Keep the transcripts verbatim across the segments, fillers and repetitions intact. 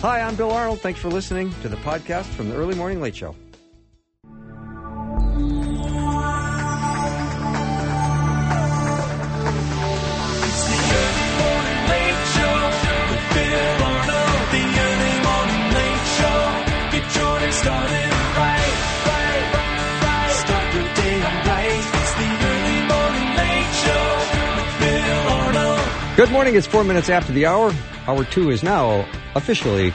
Hi, I'm Bill Arnold. Thanks for listening to the podcast from the Early Morning Late Show. Good morning. It's four minutes after the hour. Hour two is now officially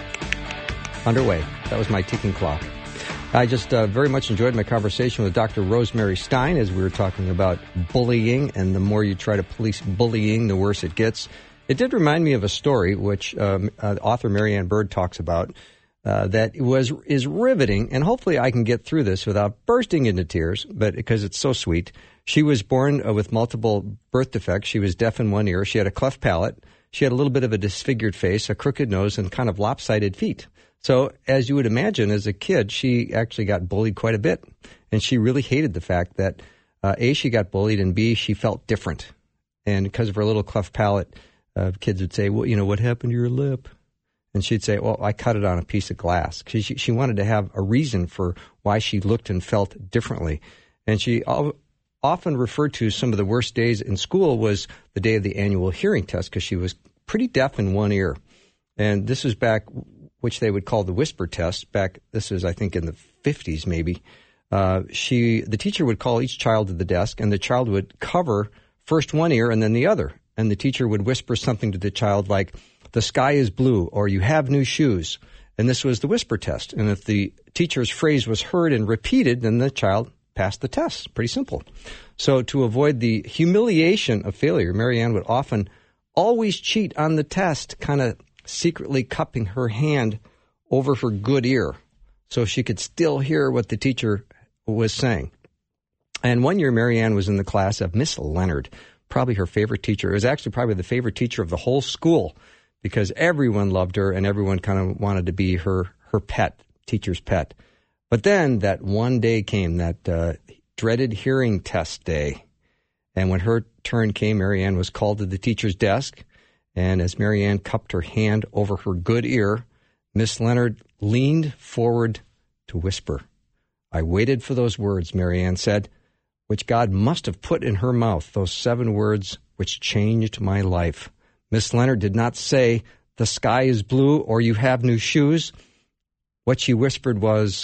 underway. That was my ticking clock. I just uh, very much enjoyed my conversation with Doctor Rosemary Stein as we were talking about bullying, and the more you try to police bullying, the worse it gets. It did remind me of a story which um, uh, author Marianne Bird talks about uh, that was is riveting, and hopefully I can get through this without bursting into tears, but because it's so sweet. She was born uh, with multiple birth defects. She was deaf in one ear. She had a cleft palate. She had a little bit of a disfigured face, a crooked nose, and kind of lopsided feet. So as you would imagine, as a kid, she actually got bullied quite a bit. And she really hated the fact that, uh, A, she got bullied, and B, she felt different. And because of her little cleft palate, uh, kids would say, well, you know, what happened to your lip? And she'd say, well, I cut it on a piece of glass. She, she wanted to have a reason for why she looked and felt differently. And she often referred to some of the worst days in school was the day of the annual hearing test because she was pretty deaf in one ear. And this is back, which they would call the whisper test. Back, this is, I think, in the fifties maybe. Uh, she, the teacher would call each child to the desk, and the child would cover first one ear and then the other. And the teacher would whisper something to the child like, the sky is blue, or you have new shoes. And this was the whisper test. And if the teacher's phrase was heard and repeated, then the child passed the test. Pretty simple. So to avoid the humiliation of failure, Marianne would often always cheat on the test, kind of secretly cupping her hand over her good ear so she could still hear what the teacher was saying. And one year, Marianne was in the class of Miss Leonard, probably her favorite teacher. It was actually probably the favorite teacher of the whole school because everyone loved her and everyone kind of wanted to be her, her pet, teacher's pet. But then that one day came, that uh, dreaded hearing test day. And when her turn came, Marianne was called to the teacher's desk. And as Marianne cupped her hand over her good ear, Miss Leonard leaned forward to whisper. I waited for those words, Marianne said, which God must have put in her mouth, those seven words which changed my life. Miss Leonard did not say, the sky is blue or you have new shoes. What she whispered was,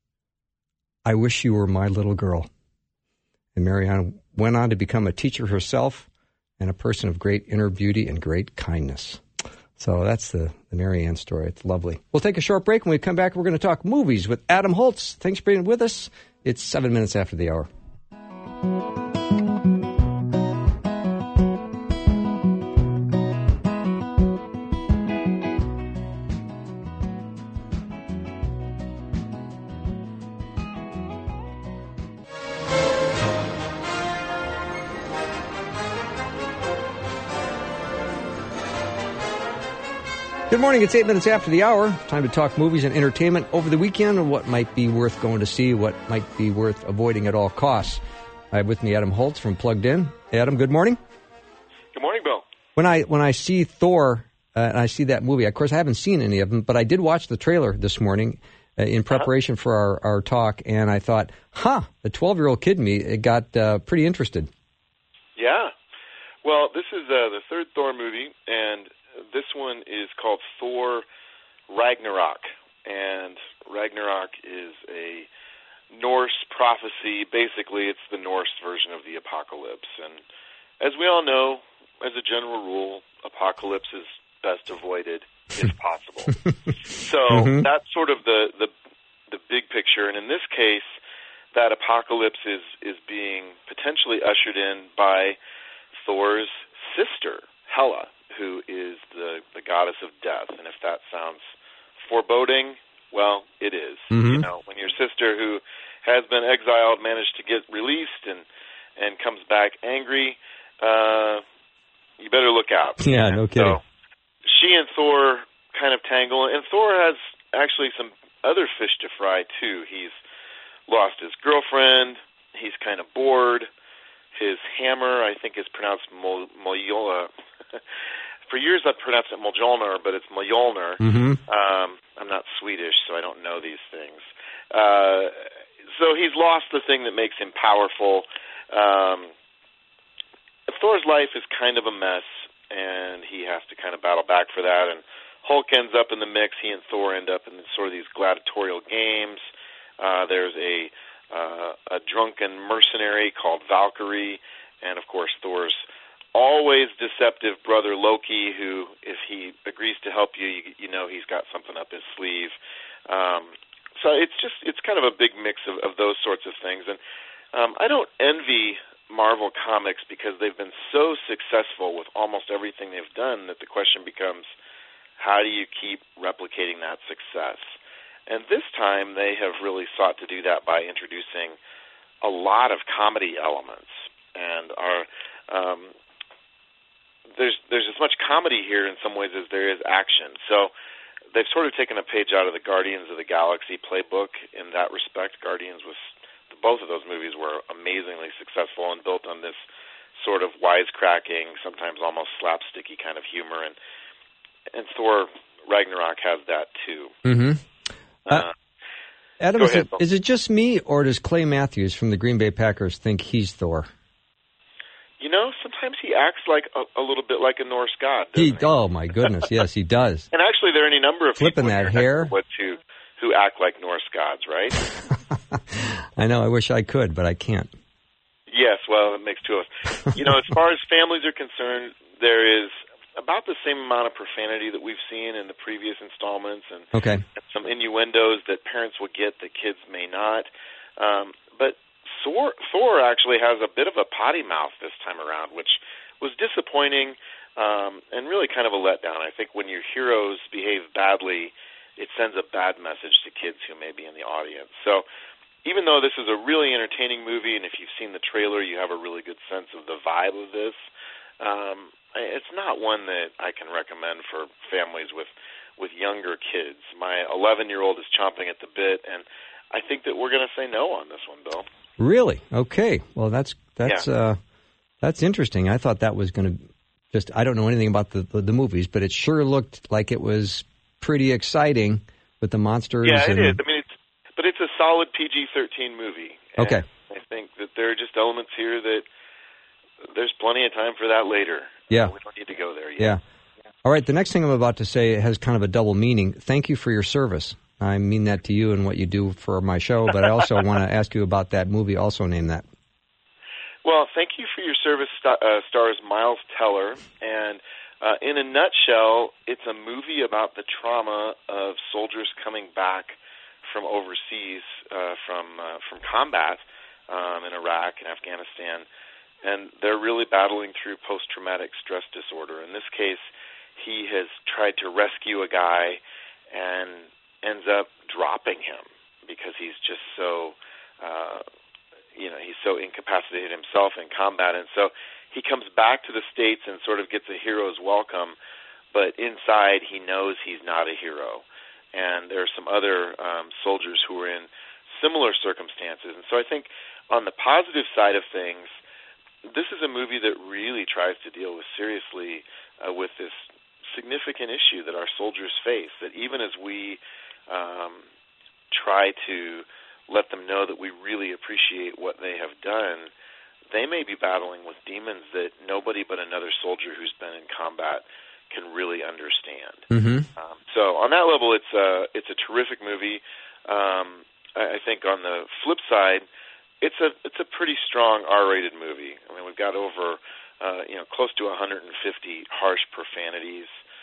I wish you were my little girl. And Marianne went on to become a teacher herself and a person of great inner beauty and great kindness. So that's the, the Marianne story. It's lovely. We'll take a short break. When we come back, we're going to talk movies with Adam Holtz. Thanks for being with us. It's seven minutes after the hour. Good morning. It's eight minutes after the hour. Time to talk movies and entertainment over the weekend and what might be worth going to see, what might be worth avoiding at all costs. I have with me Adam Holtz from Plugged In. Adam, good morning. Good morning, Bill. When I when I see Thor uh, and I see that movie, of course I haven't seen any of them, but I did watch the trailer this morning uh, in preparation uh-huh. for our, our talk, and I thought, huh, the twelve-year-old kid in me it got uh, pretty interested. Yeah. Well, this is uh, the third Thor movie, and this one is called Thor Ragnarok, and Ragnarok is a Norse prophecy. Basically, it's the Norse version of the apocalypse, and as we all know, as a general rule, apocalypse is best avoided if possible. So mm-hmm. that's sort of the, the the big picture, and in this case, that apocalypse is, is being potentially ushered in by Thor's sister, Hela, who is the, the goddess of death. And if that sounds foreboding, well, it is. Mm-hmm. You know, when your sister who has been exiled managed to get released and, and comes back angry, uh, you better look out. Yeah, no kidding. So she and Thor kind of tangle, and Thor has actually some other fish to fry, too. He's lost his girlfriend. He's kind of bored. His hammer, I think, is pronounced Mo- Moyola. for years I've pronounced it Mjolnir, but it's Mjolnir. Mm-hmm. Um, I'm not Swedish, so I don't know these things. Uh, so he's lost the thing that makes him powerful. Um, Thor's life is kind of a mess, and he has to kind of battle back for that. And Hulk ends up in the mix. He and Thor end up in sort of these gladiatorial games. Uh, there's a uh, a drunken mercenary called Valkyrie, and of course Thor's always deceptive brother Loki, who, if he agrees to help you, you, you know he's got something up his sleeve. Um, so it's just it's kind of a big mix of, of those sorts of things, and um, I don't envy Marvel Comics because they've been so successful with almost everything they've done that the question becomes, how do you keep replicating that success? And this time they have really sought to do that by introducing a lot of comedy elements, and are um, there's there's as much comedy here in some ways as there is action. So they've sort of taken a page out of the Guardians of the Galaxy playbook in that respect. Guardians was both of those movies were amazingly successful and built on this sort of wisecracking, sometimes almost slapsticky kind of humor, and and Thor Ragnarok has that too. Mm-hmm. Uh, Adam, is, ahead, it, is it just me, or does Clay Matthews from the Green Bay Packers think he's Thor? You know, sometimes he acts like a, a little bit like a Norse god. He, he? Oh my goodness, yes, he does. And actually, there are any number of flipping people that hair who who act like Norse gods, right? I know. I wish I could, but I can't. Yes, well, it makes two of us. You know, as far as families are concerned, there is about the same amount of profanity that we've seen in the previous installments, and, okay. and some innuendos that parents will get that kids may not. Um, but Thor, Thor actually has a bit of a potty mouth this time around, which was disappointing um, and really kind of a letdown. I think when your heroes behave badly, it sends a bad message to kids who may be in the audience. So even though this is a really entertaining movie, and if you've seen the trailer, you have a really good sense of the vibe of this, um, it's not one that I can recommend for families with, with younger kids. My eleven-year-old is chomping at the bit, and I think that we're going to say no on this one, Bill. Really? Okay. Well, that's that's yeah. uh, that's interesting. I thought that was going to just, I don't know anything about the, the, the movies, but it sure looked like it was pretty exciting with the monsters. Yeah, and... it is. I mean, it's, but it's a solid P G thirteen movie. And okay. I think that there are just elements here that there's plenty of time for that later. Yeah. We don't need to go there yet. Yeah. All right, the next thing I'm about to say has kind of a double meaning. Thank you for your service. I mean that to you and what you do for my show, but I also want to ask you about that movie, also named that. Well, thank you for your service, uh, stars Miles Teller, and uh, in a nutshell, it's a movie about the trauma of soldiers coming back from overseas, uh, from uh, from combat um, in Iraq and Afghanistan, and they're really battling through post-traumatic stress disorder. In this case, he has tried to rescue a guy and ends up dropping him because he's just so, uh, you know, he's so incapacitated himself in combat. And so he comes back to the States and sort of gets a hero's welcome, but inside he knows he's not a hero. And there are some other um, soldiers who are in similar circumstances. And so I think on the positive side of things, this is a movie that really tries to deal with seriously uh, with this significant issue that our soldiers face, that even as we um, try to let them know that we really appreciate what they have done, they may be battling with demons that nobody but another soldier who's been in combat can really understand. Mm-hmm. Um, so on that level, it's a, it's a terrific movie. Um, I, I think on the flip side, it's a it's a pretty strong R-rated movie. I mean, we've got over uh, you know close to one hundred fifty harsh profanities.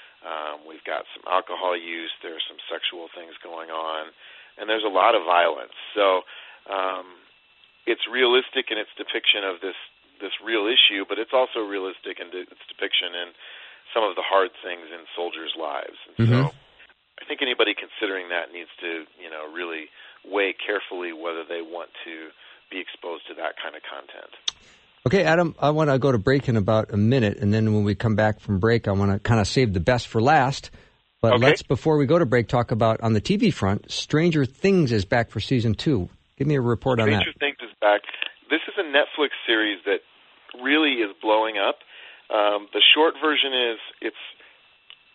Um, we've got some alcohol use. There are some sexual things going on, and there's a lot of violence. So um, it's realistic in its depiction of this this real issue, but it's also realistic in its depiction in some of the hard things in soldiers' lives. And mm-hmm. so I think anybody considering that needs to you know really weigh carefully whether they want to be exposed to that kind of content. Okay, Adam, I want to go to break in about a minute, and then when we come back from break, I want to kind of save the best for last. But okay. let's, before we go to break, talk about, on the T V front, Stranger Things is back for season two. Give me a report Stranger on that. Stranger Things is back. This is a Netflix series that really is blowing up. Um, the short version is it's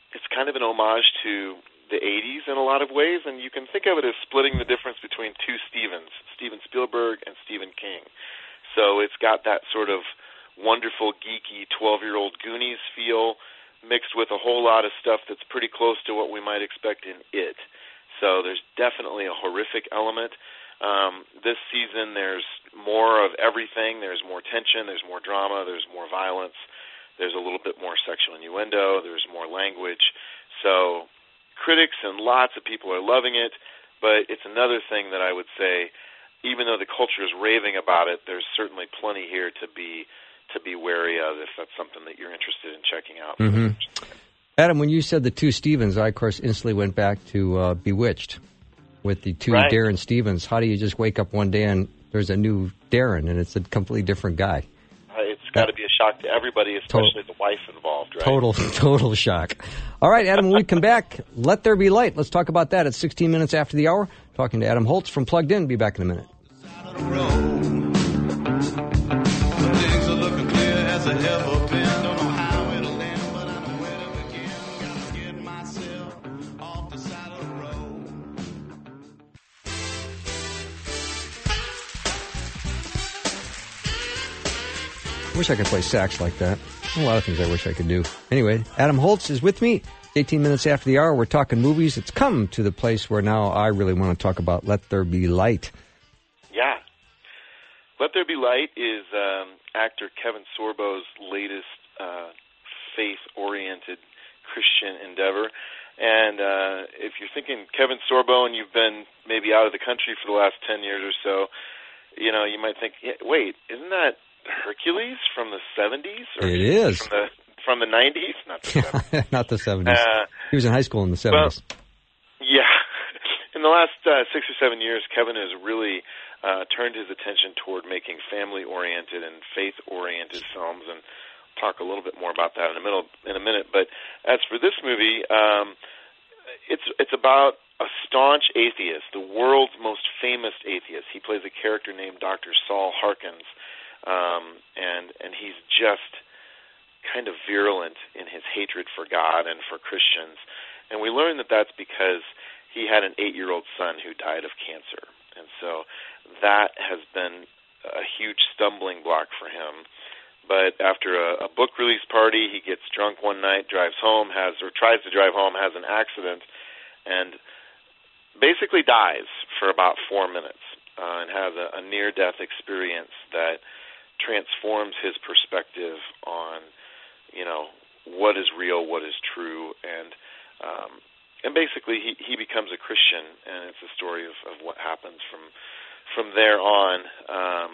it's kind of an homage to the eighties in a lot of ways, and you can think of it as splitting the difference between two Stevens, Steven Spielberg and Stephen King. So it's got that sort of wonderful, geeky twelve-year-old Goonies feel mixed with a whole lot of stuff that's pretty close to what we might expect in It. So there's definitely a horrific element. Um, this season there's more of everything. There's more tension, there's more drama, there's more violence, there's a little bit more sexual innuendo, there's more language. So critics and lots of people are loving it, but it's another thing that I would say, even though the culture is raving about it, there's certainly plenty here to be to be wary of if that's something that you're interested in checking out. Mm-hmm. Adam, when you said the two Stevens, I, of course, instantly went back to uh, Bewitched with the two right. Darren Stevens. How do you just wake up one day and there's a new Darren, and it's a completely different guy? Uh, it's got to be a shock to everybody, especially total, the wife involved, right? Total, total shock. All right, Adam, when we come back, Let There Be Light. Let's talk about that at sixteen minutes after the hour. Talking to Adam Holz from Plugged In. Be back in a minute. I wish I could play sax like that. A lot of things I wish I could do. Anyway, Adam Holz is with me. eighteen minutes after the hour, we're talking movies. It's come to the place where now I really want to talk about Let There Be Light. Yeah. Let There Be Light is um, actor Kevin Sorbo's latest uh, faith-oriented Christian endeavor. And uh, if you're thinking Kevin Sorbo and you've been maybe out of the country for the last ten years or so, you know, you might think, yeah, wait, isn't that Hercules from the seventies? Or it is. From the, from the nineties? Not the seventies. Not the seventies. Uh, he was in high school in the seventies. Well, yeah. In the last uh, six or seven years, Kevin has really uh, turned his attention toward making family-oriented and faith-oriented films, and talk a little bit more about that in a, middle, in a minute. But as for this movie, um, it's it's about a staunch atheist, the world's most famous atheist. He plays a character named Doctor Saul Harkins. Um, and and he's just kind of virulent in his hatred for God and for Christians. And we learn that that's because he had an eight-year-old son who died of cancer. And so that has been a huge stumbling block for him. But after a, a book release party, he gets drunk one night, drives home, has or tries to drive home, has an accident, and basically dies for about four minutes uh, and has a, a near-death experience that transforms his perspective on, you know, what is real, what is true, and um, and basically he, he becomes a Christian, and it's a story of, of what happens from from there on. Um,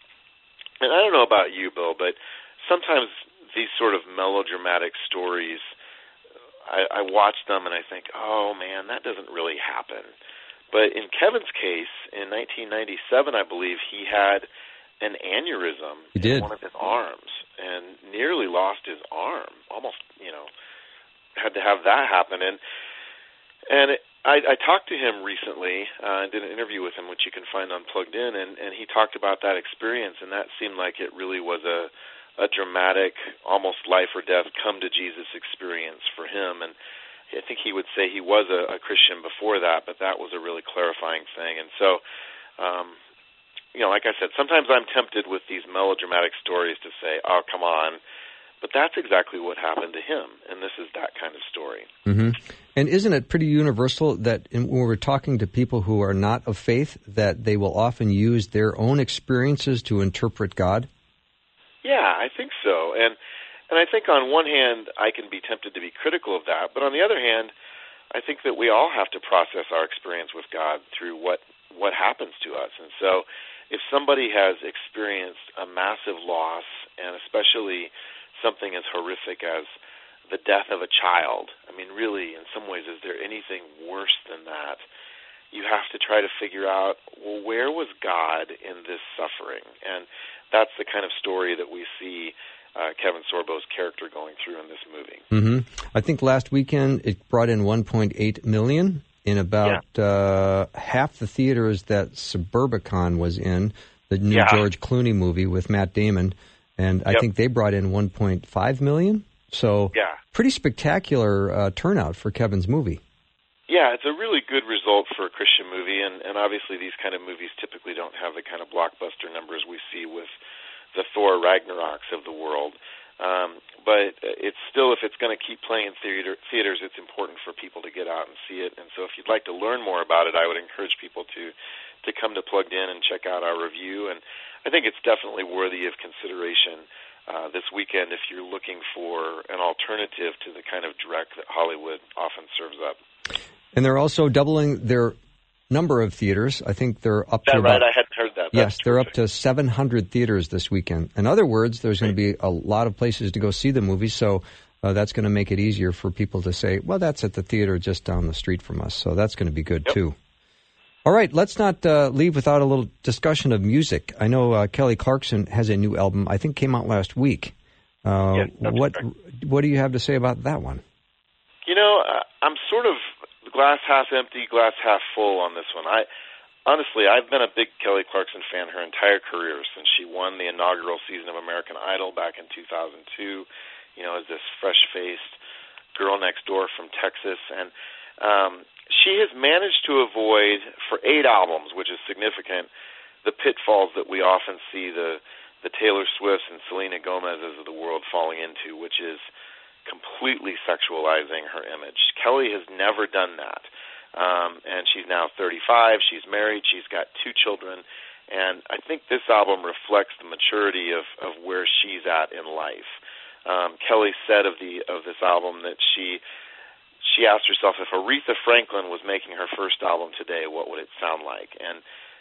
and I don't know about you, Bill, but sometimes these sort of melodramatic stories, I, I watch them and I think, oh man, that doesn't really happen. But in Kevin's case, in nineteen ninety-seven, I believe, he had an aneurysm he did. in one of his arms and nearly lost his arm. Almost, you know, had to have that happen. And and it, I, I talked to him recently uh, and did an interview with him, which you can find on Plugged In, and, and he talked about that experience, and that seemed like it really was a, a dramatic, almost life or death, come-to-Jesus experience for him. And I think he would say he was a, a Christian before that, but that was a really clarifying thing. And so, um, you know, like I said, sometimes I'm tempted with these melodramatic stories to say, oh, come on. But that's exactly what happened to him, and this is that kind of story. Mm-hmm. And isn't it pretty universal that in, when we're talking to people who are not of faith, that they will often use their own experiences to interpret God? Yeah, I think so. And and I think on one hand, I can be tempted to be critical of that, but on the other hand, I think that we all have to process our experience with God through what, what happens to us. And so if somebody has experienced a massive loss, and especially something as horrific as the death of a child, I mean, really, in some ways, is there anything worse than that? You have to try to figure out, well, where was God in this suffering? And that's the kind of story that we see uh, Kevin Sorbo's character going through in this movie. Mm-hmm. I think last weekend it brought in one point eight million dollars in about yeah. uh, half the theaters that Suburbicon was in, the new yeah. George Clooney movie with Matt Damon, and I yep. think they brought in one point five million dollars. So yeah. pretty spectacular uh, turnout for Kevin's movie. Yeah, it's a really good result for a Christian movie, and, and obviously these kind of movies typically don't have the kind of blockbuster numbers we see with the Thor Ragnaroks of the world. Um, but it's still, if it's going to keep playing in theater, theaters, it's important for people to get out and see it. And so if you'd like to learn more about it, I would encourage people to, to come to Plugged In and check out our review. And I think it's definitely worthy of consideration uh, this weekend if you're looking for an alternative to the kind of dreck that Hollywood often serves up. And they're also doubling their number of theaters. I think they're up Is that to right? about, I hadn't heard that. Yes, That's they're terrific. up to seven hundred theaters this weekend. In other words, there's going to be a lot of places to go see the movie, so uh, that's going to make it easier for people to say, well, that's at the theater just down the street from us, so that's going to be good, yep. too. All right, let's not uh, leave without a little discussion of music. I know uh, Kelly Clarkson has a new album, I think came out last week. Uh, yes, that's what correct. What do you have to say about that one? You know, uh, I'm sort of glass half empty, glass half full on this one. I Honestly, I've been a big Kelly Clarkson fan her entire career since she won the inaugural season of American Idol back in two thousand two, you know, as this fresh-faced girl next door from Texas. And um, she has managed to avoid, for eight albums, which is significant, the pitfalls that we often see the, the Taylor Swifts and Selena Gomez's of the world falling into, which is completely sexualizing her image. Kelly has never done that. Um, and she's now thirty-five, she's married, she's got two children, and I think this album reflects the maturity of, of where she's at in life. Um, Kelly said of the of this album that she she asked herself, if Aretha Franklin was making her first album today, what would it sound like? And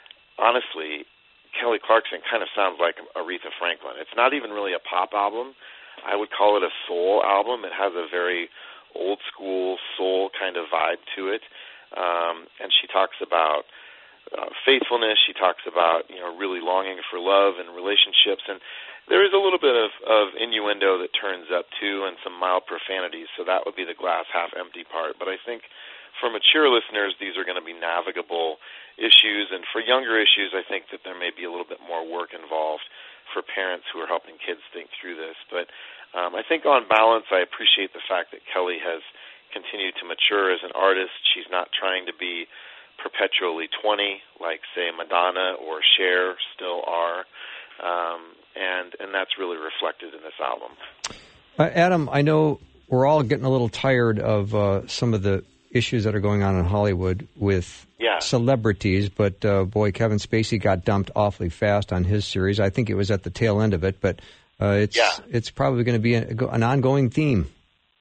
honestly, Kelly Clarkson kind of sounds like Aretha Franklin. It's not even really a pop album. I would call it a soul album. It has a very old school soul kind of vibe to it. Um, and she talks about uh, faithfulness. She talks about, you know, really longing for love and relationships. And there is a little bit of, of innuendo that turns up, too, and some mild profanities. So that would be the glass half empty part. But I think for mature listeners, these are going to be navigable issues. And for younger issues, I think that there may be a little bit more work involved for parents who are helping kids think through this. But um, I think on balance, I appreciate the fact that Kelly has continued to mature as an artist. She's not trying to be perpetually twenty, like, say, Madonna or Cher still are, um, and and that's really reflected in this album. Uh, Adam, I know we're all getting a little tired of uh, some of the issues that are going on in Hollywood with yeah. celebrities, but uh, boy, Kevin Spacey got dumped awfully fast on his series. I think it was at the tail end of it, but uh, it's yeah. it's probably going to be a, an ongoing theme.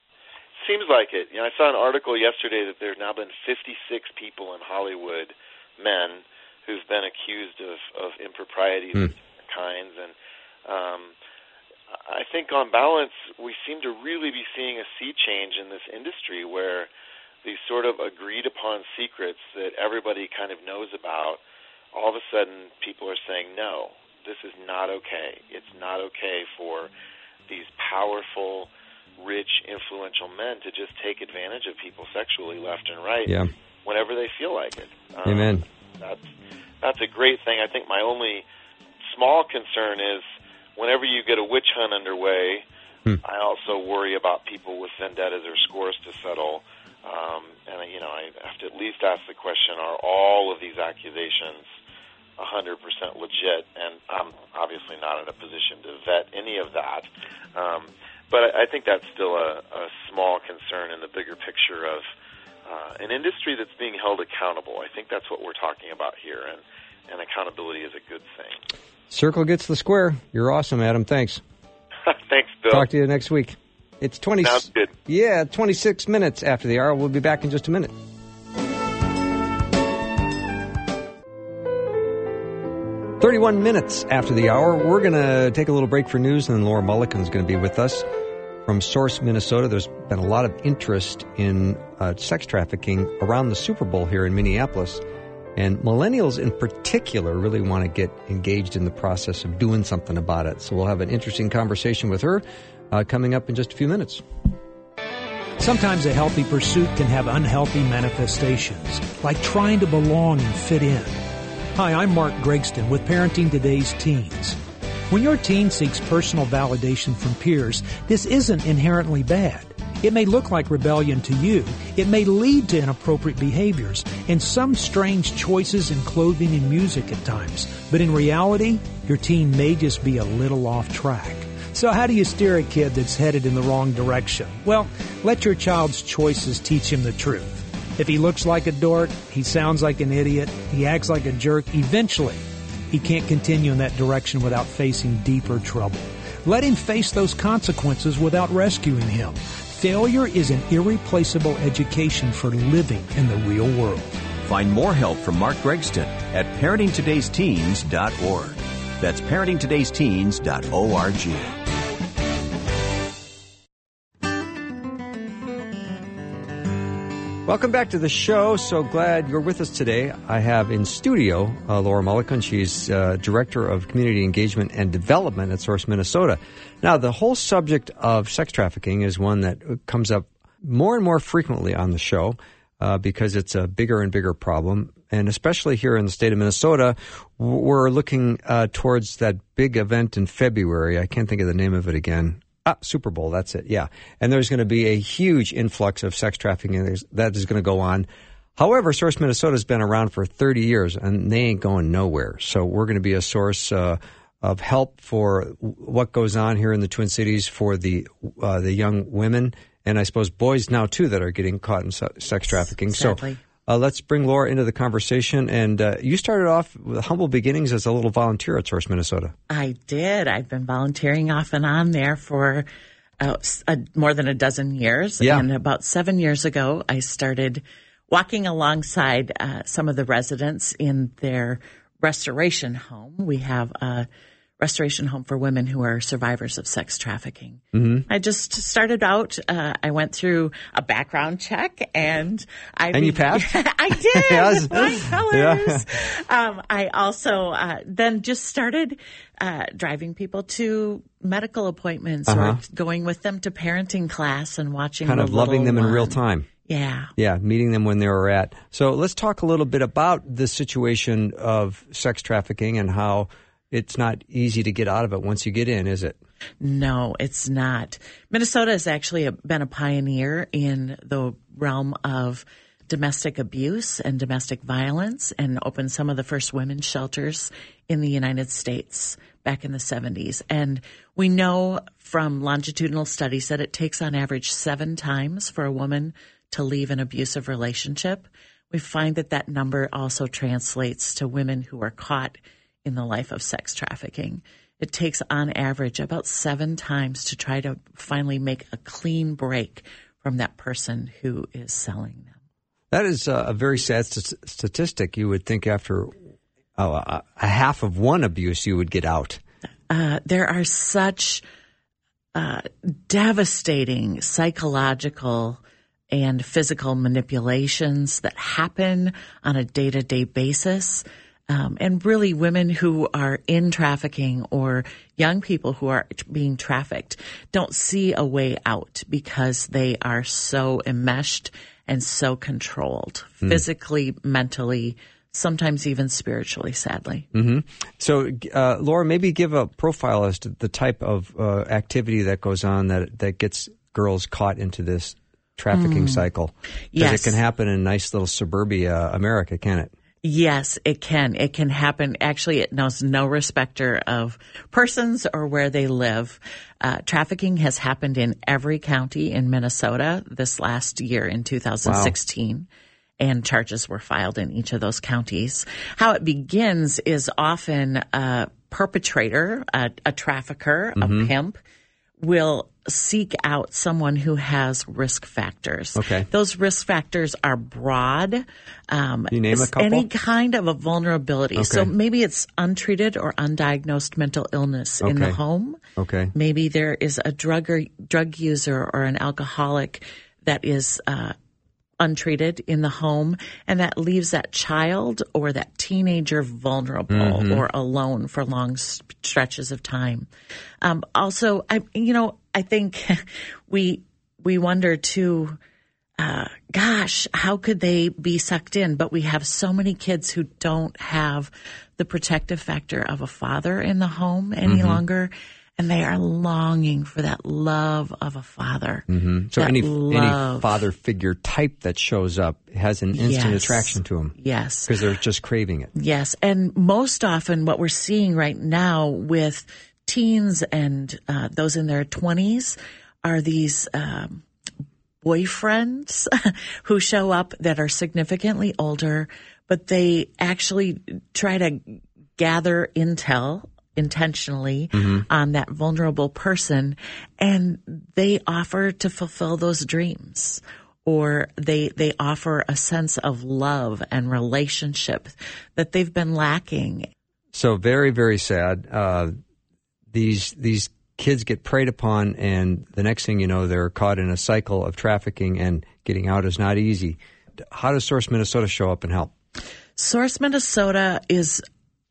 Seems like it. You know, I saw an article yesterday that there have now been fifty-six people in Hollywood, men, who've been accused of, of improprieties mm. of different kinds. And um, I think on balance, we seem to really be seeing a sea change in this industry where these sort of agreed upon secrets that everybody kind of knows about, all of a sudden people are saying, no, this is not okay. It's not okay for these powerful, rich, influential men to just take advantage of people sexually left and right yeah. whenever they feel like it. Um, Amen. That's, that's a great thing. I think my only small concern is whenever you get a witch hunt underway, hmm. I also worry about people with vendettas or scores to settle. Um, and, you know, I have to at least ask the question, are all of these accusations one hundred percent legit? And I'm obviously not in a position to vet any of that. Um, But I think that's still a, a small concern in the bigger picture of uh, an industry that's being held accountable. I think that's what we're talking about here, and, and accountability is a good thing. Circle gets the square. You're awesome, Adam. Thanks. Thanks, Bill. Talk to you next week. It's twenty. Sounds good. Yeah, twenty-six minutes after the hour. We'll be back in just a minute. thirty-one minutes after the hour. We're going to take a little break for news, and then Laura Mulligan's going to be with us from Source, Minnesota. There's been a lot of interest in uh, sex trafficking around the Super Bowl here in Minneapolis. And millennials in particular really want to get engaged in the process of doing something about it. So we'll have an interesting conversation with her uh, coming up in just a few minutes. Sometimes a healthy pursuit can have unhealthy manifestations, like trying to belong and fit in. Hi, I'm Mark Gregston with Parenting Today's Teens. When your teen seeks personal validation from peers, this isn't inherently bad. It may look like rebellion to you. It may lead to inappropriate behaviors and some strange choices in clothing and music at times. But in reality, your teen may just be a little off track. So how do you steer a kid that's headed in the wrong direction? Well, let your child's choices teach him the truth. If he looks like a dork, he sounds like an idiot, he acts like a jerk, eventually he can't continue in that direction without facing deeper trouble. Let him face those consequences without rescuing him. Failure is an irreplaceable education for living in the real world. Find more help from Mark Gregston at parenting todays teens dot org. That's parenting todays teens dot org. Welcome back to the show. So glad you're with us today. I have in studio uh, Laura Mulliken. She's uh, Director of Community Engagement and Development at Source Minnesota. Now, the whole subject of sex trafficking is one that comes up more and more frequently on the show uh, because it's a bigger and bigger problem. And especially here in the state of Minnesota, we're looking uh, towards that big event in February. I can't think of the name of it again. Ah, Super Bowl, that's it, yeah. And there's going to be a huge influx of sex trafficking that is going to go on. However, Source Minnesota has been around for thirty years, and they ain't going nowhere. So we're going to be a source uh, of help for what goes on here in the Twin Cities for the uh, the young women, and I suppose boys now, too, that are getting caught in sex trafficking. Sadly. So uh, let's bring Laura into the conversation. And uh, you started off with humble beginnings as a little volunteer at Source Minnesota. I did. I've been volunteering off and on there for uh, a, more than a dozen years. Yeah. And about seven years ago, I started walking alongside uh, some of the residents in their restoration home. We have a restoration home for women who are survivors of sex trafficking. Mm-hmm. I just started out, uh, I went through a background check and I... And you passed? I did, Yes. with flying colors. Yeah. Um, I also uh, then just started uh, driving people to medical appointments uh-huh. or going with them to parenting class and watching Kind the of loving them one. in real time. Yeah. Yeah, meeting them when they were at. So let's talk a little bit about the situation of sex trafficking and how it's not easy to get out of it once you get in, is it? No, it's not. Minnesota has actually a, been a pioneer in the realm of domestic abuse and domestic violence and opened some of the first women's shelters in the United States back in the seventies. And we know from longitudinal studies that it takes on average seven times for a woman to leave an abusive relationship. We find that that number also translates to women who are caught in the life of sex trafficking. It takes on average about seven times to try to finally make a clean break from that person who is selling them. That is a very sad st- statistic. You would think after oh, a, a half of one abuse you would get out. Uh, there are such uh, devastating psychological and physical manipulations that happen on a day-to-day basis. Um, and really women who are in trafficking or young people who are being trafficked don't see a way out because they are so enmeshed and so controlled mm. physically, mentally, sometimes even spiritually, sadly. Mm-hmm. So, uh, Laura, maybe give a profile as to the type of uh, activity that goes on that that gets girls caught into this trafficking mm. cycle. Because yes. it can happen in nice little suburbia America, can it? Yes, it can. It can happen. Actually, it knows no respecter of persons or where they live. Uh, trafficking has happened in every county in Minnesota this last year in two thousand sixteen. Wow. And charges were filed in each of those counties. How it begins is often a perpetrator, a, a trafficker, mm-hmm. a pimp, will seek out someone who has risk factors. Okay. Those risk factors are broad. Um, you name a couple? Any kind of a vulnerability. Okay. So maybe it's untreated or undiagnosed mental illness okay. in the home. Okay. Maybe there is a drug or drug user or an alcoholic that is uh, untreated in the home, and that leaves that child or that teenager vulnerable mm-hmm. or alone for long stretches of time. Um, also, I, you know, I think we we wonder too, uh, gosh, how could they be sucked in? But we have so many kids who don't have the protective factor of a father in the home any mm-hmm. longer. And they are longing for that love of a father. Mm-hmm. So any, love. any father figure type that shows up has an instant Yes. attraction to them. Yes. Because they're just craving it. Yes. And most often what we're seeing right now with teens and uh, those in their twenties are these um, boyfriends who show up that are significantly older, but they actually try to gather intel intentionally mm-hmm. on that vulnerable person, and they offer to fulfill those dreams, or they they offer a sense of love and relationship that they've been lacking. So very, very sad. Uh, these these kids get preyed upon, and the next thing you know, they're caught in a cycle of trafficking, and getting out is not easy. How does Source Minnesota show up and help? Source Minnesota is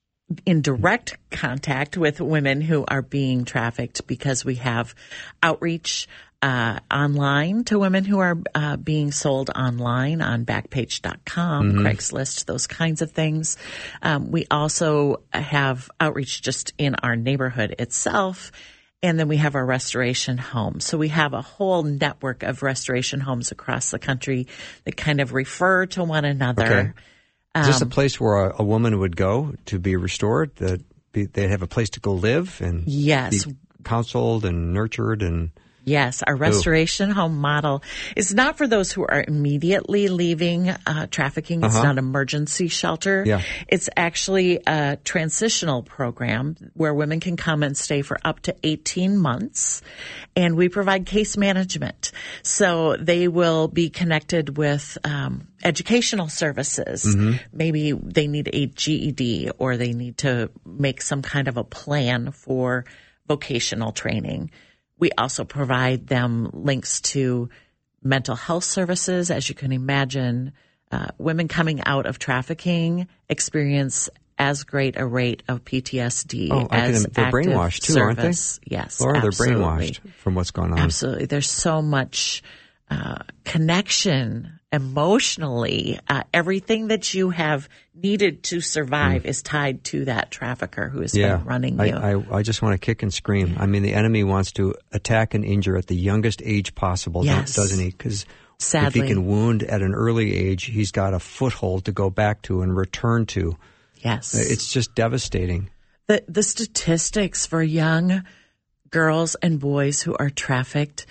in direct contact with women who are being trafficked because we have outreach uh, online to women who are uh, being sold online on Backpage dot com, mm-hmm. Craigslist, those kinds of things. Um, we also have outreach just in our neighborhood itself. And then we have our restoration homes. So we have a whole network of restoration homes across the country that kind of refer to one another. Okay. Is this a place where a, a woman would go to be restored? That be, they'd have a place to go live and yes. be counseled and nurtured and... Yes, our restoration Ooh. home model is not for those who are immediately leaving uh, trafficking. It's uh-huh. not emergency shelter. Yeah. It's actually a transitional program where women can come and stay for up to eighteen months, and we provide case management. So they will be connected with um, educational services. Mm-hmm. Maybe they need a G E D, or they need to make some kind of a plan for vocational training. We also provide them links to mental health services. As you can imagine, uh, women coming out of trafficking experience as great a rate of P T S D oh, as can, they're active brainwashed too, service. Aren't they? Yes, Laura, absolutely. They're brainwashed from what's going on. Absolutely. There's so much uh, connection emotionally. Uh, everything that you have needed to survive mm. is tied to that trafficker who has yeah, been running I, you. I, I just want to kick and scream. I mean, the enemy wants to attack and injure at the youngest age possible, yes. doesn't he? Because if he can wound at an early age, he's got a foothold to go back to and return to. Yes. It's just devastating. The, the statistics for young girls and boys who are trafficked,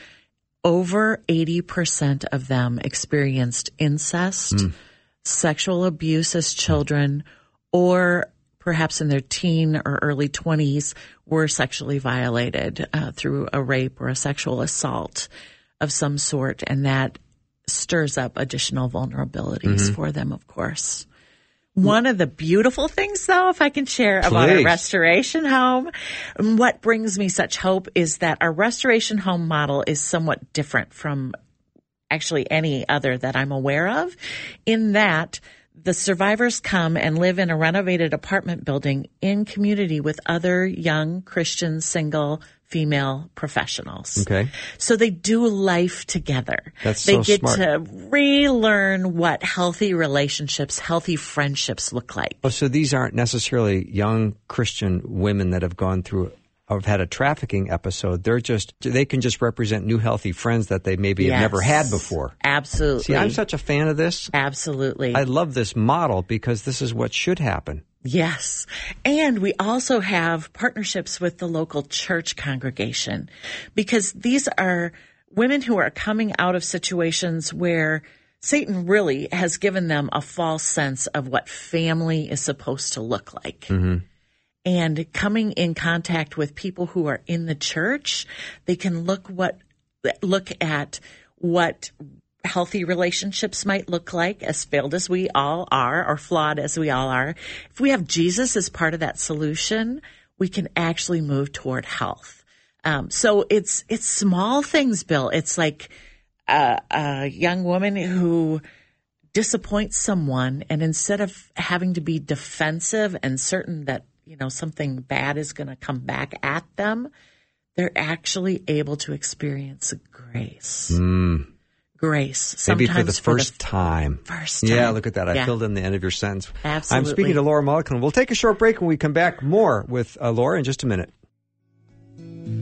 over eighty percent of them experienced incest, mm. sexual abuse as children, or perhaps in their teen or early twenties were sexually violated uh, through a rape or a sexual assault of some sort. And that stirs up additional vulnerabilities mm-hmm. for them, of course. One of the beautiful things, though, if I can share Please. about our restoration home, and what brings me such hope is that our restoration home model is somewhat different from actually any other that I'm aware of, in that the survivors come and live in a renovated apartment building in community with other young Christian single female professionals. Okay. So they do life together. That's they so get smart. to relearn what healthy relationships, healthy friendships look like. Oh, so these aren't necessarily young Christian women that have gone through or have had a trafficking episode. They're just, they can just represent new healthy friends that they maybe yes. have never had before. Absolutely. See, I'm such a fan of this. Absolutely. I love this model because this is what should happen. Yes. And we also have partnerships with the local church congregation, because these are women who are coming out of situations where Satan really has given them a false sense of what family is supposed to look like. Mm-hmm. And coming in contact with people who are in the church, they can look what look at what healthy relationships might look like, as failed as we all are, or flawed as we all are. If we have Jesus as part of that solution, we can actually move toward health. Um, so it's it's small things, Bill. It's like a, a young woman who disappoints someone, and instead of having to be defensive and certain that, you know, something bad is going to come back at them, they're actually able to experience grace. Mm. Grace. Sometimes Maybe for the for first the time. First time. Yeah, look at that. I yeah. filled in the end of your sentence. Absolutely. I'm speaking to Laura Mulliken. We'll take a short break when we come back. More with uh, Laura in just a minute.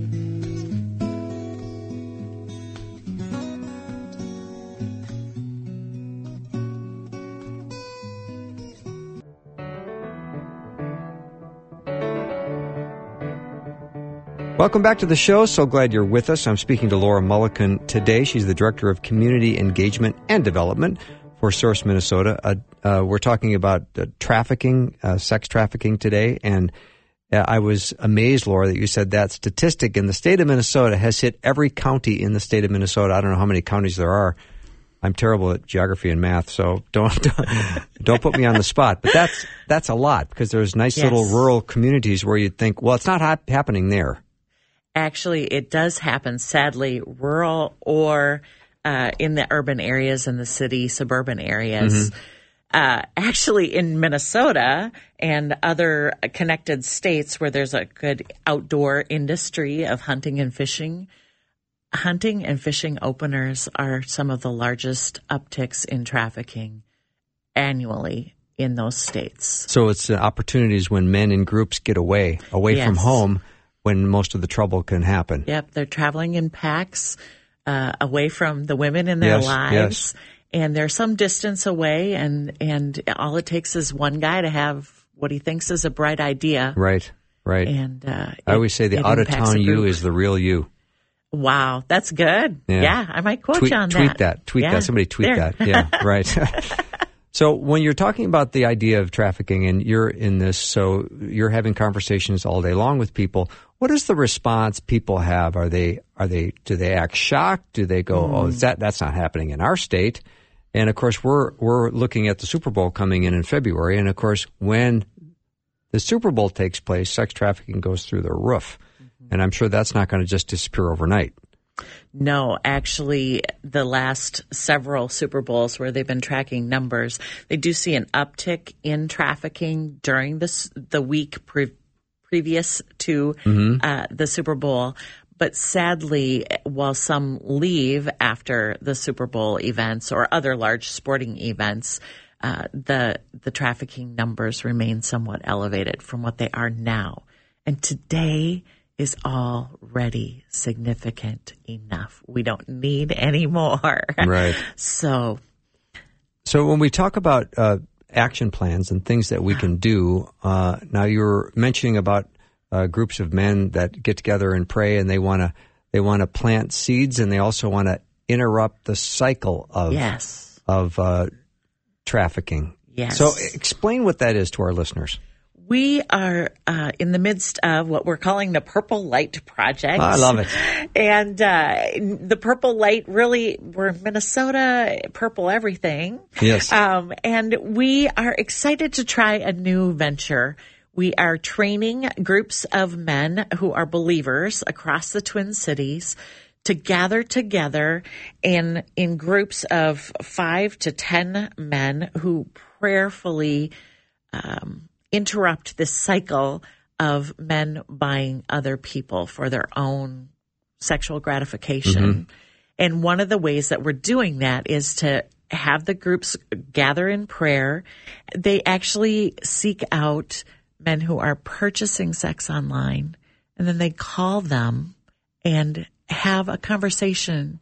Welcome back to the show. So glad you're with us. I'm speaking to Laura Mulliken today. She's the Director of Community Engagement and Development for Source Minnesota. Uh, uh, we're talking about uh, trafficking, uh, sex trafficking today. And uh, I was amazed, Laura, that you said that statistic in the state of Minnesota has hit every county in the state of Minnesota. I don't know how many counties there are. I'm terrible at geography and math, so don't don't, don't put me on the spot. But that's that's a lot, because there's nice yes. little rural communities where you'd think, well, it's not ha- happening there. Actually, it does happen, sadly, rural or uh, in the urban areas, in the city, suburban areas. Mm-hmm. Uh, actually, in Minnesota and other connected states where there's a good outdoor industry of hunting and fishing, hunting and fishing openers are some of the largest upticks in trafficking annually in those states. So it's uh, opportunities when men in groups get away, away yes. from home, when most of the trouble can happen. Yep, they're traveling in packs uh, away from the women in their yes, lives. Yes. And they're some distance away, and, and all it takes is one guy to have what he thinks is a bright idea. Right, right. And uh, I always say the out-of-town you is the real you. Wow, that's good. Yeah, yeah I might quote tweet, you on tweet that. that. Tweet yeah. that. Somebody tweet there. that. Yeah, right. So when you're talking about the idea of trafficking and you're in this, so you're having conversations all day long with people, what is the response people have? Are they, are they, do they act shocked? Do they go, mm. oh, is that, that's not happening in our state? And of course, we're, we're looking at the Super Bowl coming in in February. And of course, when the Super Bowl takes place, sex trafficking goes through the roof. Mm-hmm. And I'm sure that's not going to just disappear overnight. No, actually, the last several Super Bowls where they've been tracking numbers, they do see an uptick in trafficking during this, the week pre- previous to mm-hmm. uh, the Super Bowl. But sadly, while some leave after the Super Bowl events or other large sporting events, uh, the the trafficking numbers remain somewhat elevated from what they are now. And today is already significant enough. We don't need any more. Right. So, so when we talk about uh, action plans and things that we can do, uh, now you're mentioning about uh, groups of men that get together and pray, and they want to they want to plant seeds, and they also want to interrupt the cycle of yes. of uh, trafficking. Yes. So explain what that is to our listeners. We are uh, in the midst of what we're calling the Purple Light Project. Oh, I love it. And uh, the Purple Light, really, we're in Minnesota, purple everything. Yes. Um, and we are excited to try a new venture. We are training groups of men who are believers across the Twin Cities to gather together in in groups of five to ten men who prayerfully um interrupt this cycle of men buying other people for their own sexual gratification. Mm-hmm. And one of the ways that we're doing that is to have the groups gather in prayer. They actually seek out men who are purchasing sex online, and then they call them and have a conversation,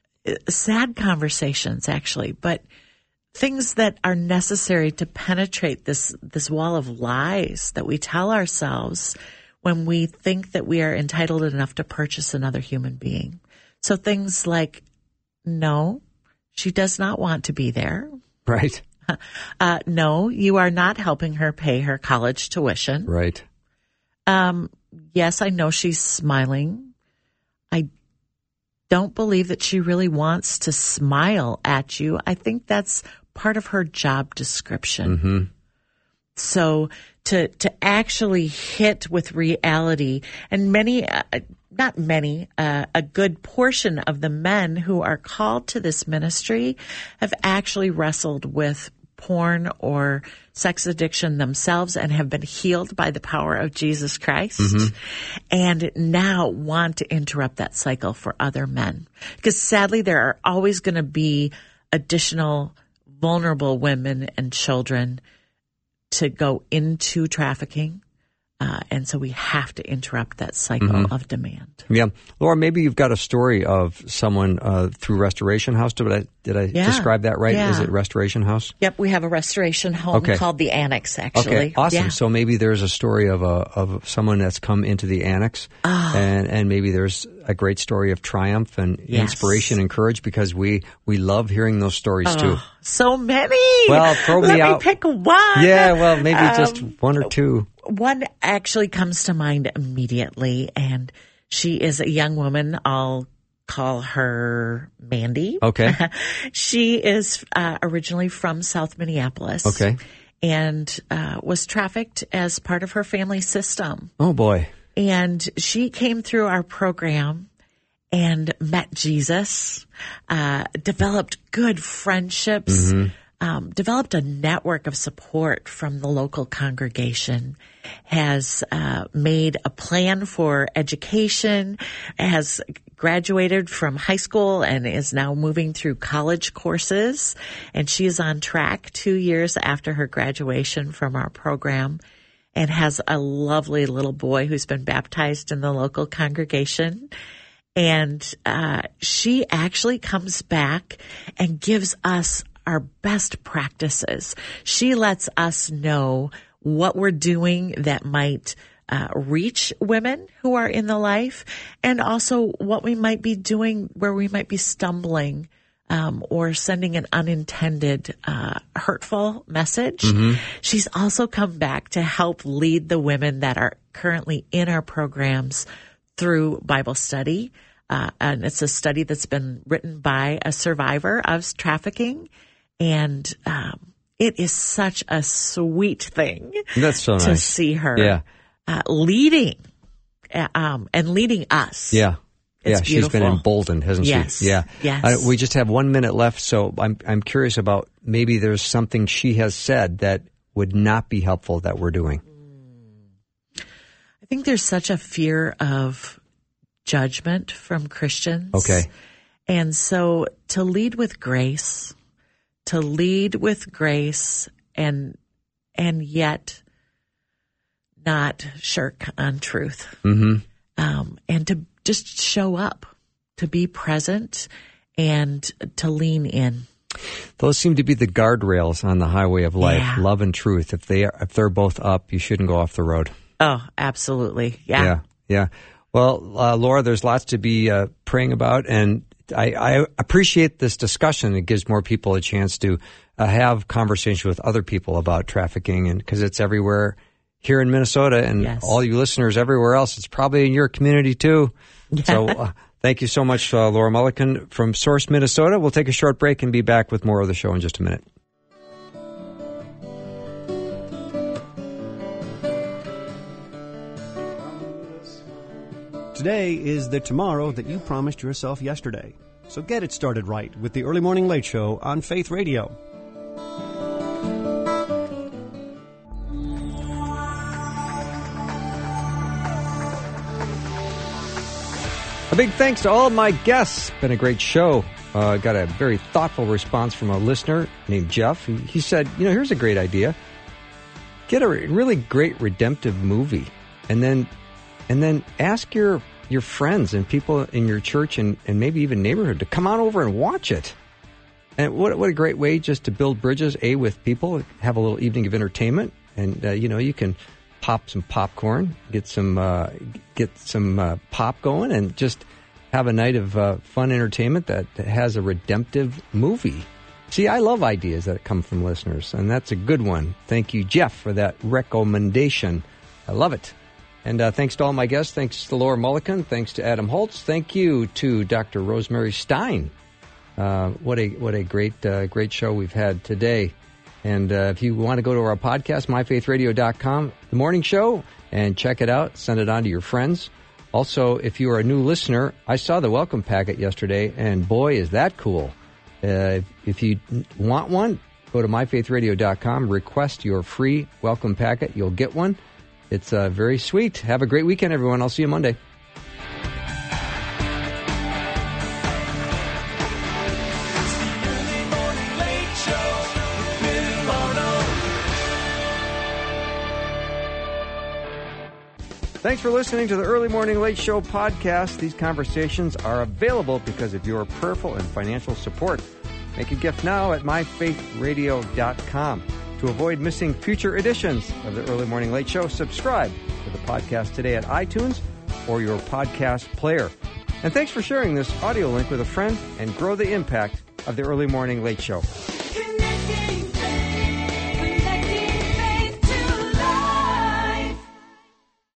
sad conversations actually, but things that are necessary to penetrate this this wall of lies that we tell ourselves when we think that we are entitled enough to purchase another human being. So things like, no, she does not want to be there. Right. Uh, no, you are not helping her pay her college tuition. Right. Um, yes, I know she's smiling. I don't believe that she really wants to smile at you. I think that's part of her job description. Mm-hmm. So to to actually hit with reality, and many, uh, not many, uh, a good portion of the men who are called to this ministry have actually wrestled with porn or sex addiction themselves and have been healed by the power of Jesus Christ, mm-hmm. and now want to interrupt that cycle for other men. Because sadly, there are always going to be additional vulnerable women and children to go into trafficking. Uh, and so we have to interrupt that cycle mm-hmm. of demand. Yeah. Laura, maybe you've got a story of someone uh, through Restoration House. Did I, did I yeah. describe that right? Yeah. Is it Restoration House? Yep. We have a restoration home okay. called the Annex, actually. Okay. Awesome. Yeah. So maybe there's a story of a of someone that's come into the Annex, oh. and, and maybe there's a great story of triumph and yes. inspiration and courage, because we, we love hearing those stories oh, too. So many. Well, throw me Let out. me pick one. Yeah, well, maybe um, just one or two. One actually comes to mind immediately, and she is a young woman. I'll call her Mandy. Okay. She is uh, originally from South Minneapolis. Okay. And uh, was trafficked as part of her family system. Oh, boy. And she came through our program and met Jesus, uh, developed good friendships, mm-hmm. um, developed a network of support from the local congregation, has uh, made a plan for education, has graduated from high school and is now moving through college courses. And she is on track two years after her graduation from our program, and has a lovely little boy who's been baptized in the local congregation. And uh, she actually comes back and gives us our best practices. She lets us know what we're doing that might uh, reach women who are in the life, and also what we might be doing where we might be stumbling Um, or sending an unintended uh, hurtful message. Mm-hmm. She's also come back to help lead the women that are currently in our programs through Bible study. Uh, and it's a study that's been written by a survivor of trafficking. And um, it is such a sweet thing That's so to nice. see her yeah. uh, leading uh, um, and leading us. Yeah. It's yeah, she's beautiful. been emboldened, hasn't yes. she? Yeah. Yes. Uh, we just have one minute left, so I'm I'm curious about maybe there's something she has said that would not be helpful that we're doing. I think there's such a fear of judgment from Christians. Okay. And so to lead with grace, to lead with grace and and yet not shirk on truth. Mm-hmm. Um, and to just show up, to be present, and to lean in. Those seem to be the guardrails on the highway of life, Yeah. love and truth. If they are, if they're both up, you shouldn't go off the road. Oh, absolutely. Yeah. Yeah. Yeah. Well, uh, Laura, there's lots to be uh, praying about, and I, I appreciate this discussion. It gives more people a chance to uh, have conversation with other people about trafficking, and because it's everywhere here in Minnesota, and Yes. all you listeners everywhere else, it's probably in your community too. Yeah. So uh, thank you so much, uh, Laura Mulliken from Source, Minnesota. We'll take a short break and be back with more of the show in just a minute. Today is the tomorrow that you promised yourself yesterday. So get it started right with the Early Morning Late Show on Faith Radio. A big thanks to all my guests. Been a great show. Uh, got a very thoughtful response from a listener named Jeff. He, he said, you know, here's a great idea. Get a re- really great redemptive movie, and then and then ask your your friends and people in your church and, and maybe even neighborhood to come on over and watch it. And what what a great way just to build bridges, A, with people, have a little evening of entertainment, and, uh, you know, you can pop some popcorn, get some uh, get some uh, pop going, and just have a night of uh, fun entertainment that has a redemptive movie. See, I love ideas that come from listeners, and that's a good one. Thank you, Jeff, for that recommendation. I love it. And uh, thanks to all my guests. Thanks to Laura Mulliken. Thanks to Adam Holtz. Thank you to Doctor Rosemary Stein. Uh, what a what a great uh, great show we've had today. And uh, if you want to go to our podcast, my faith radio dot com, the morning show, and check it out, send it on to your friends. Also, if you are a new listener, I saw the welcome packet yesterday, and boy, is that cool. Uh, if you want one, go to my faith radio dot com, request your free welcome packet. You'll get one. It's uh, very sweet. Have a great weekend, everyone. I'll see you Monday. Thanks for listening to the Early Morning Late Show podcast. These conversations are available because of your prayerful and financial support. Make a gift now at my faith radio dot com. To avoid missing future editions of the Early Morning Late Show, subscribe to the podcast today at iTunes or your podcast player. And thanks for sharing this audio link with a friend and grow the impact of the Early Morning Late Show. Connecting